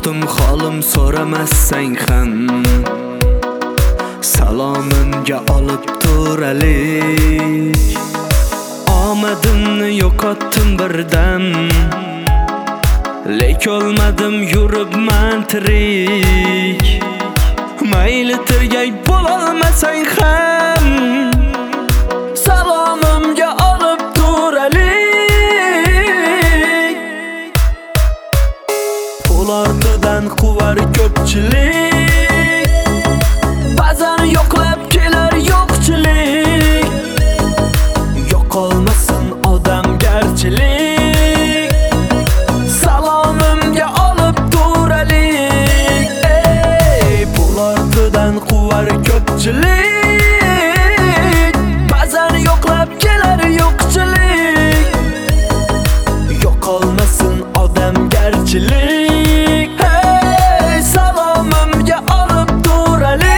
Do'stim holim so'ramasang ham salomimga olib turalik. Omadimni yo'qotdim birdan, lek olmadim yuribman tirik. Mayli tirgay bo'lolmasang ham salomimga olib turalik. Pul ortidan quvar ko'pchilik, ba'zan yo'qlab kelar yo'qchilik. Yo'qolmasin odamgarchilik, salomimga olib turalik. Pul ortidan quvar ko'pchilik, ba'zan yo'qlab kelar yo'qchilik. Yo'qolmasin odamgarchilik, salomimga olib turalik.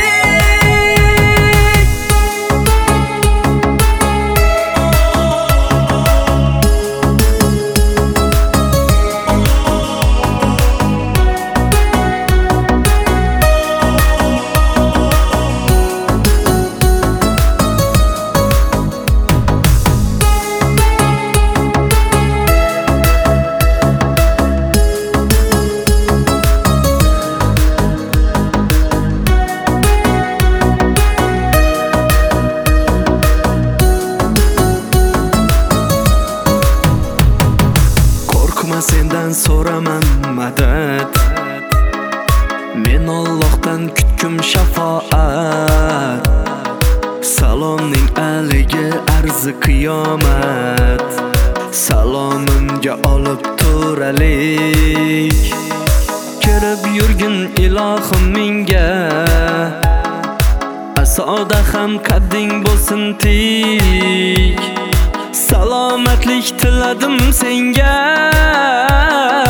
Sendan so'raman madad, men Allohdan kutkum shafoat. Salomning aligi arzi qiyomat, salomimga olib turalik. Kirib yurgin ilohim menga, asoda ham qadding bo'lsin tik. Salomatlik tiladim senga,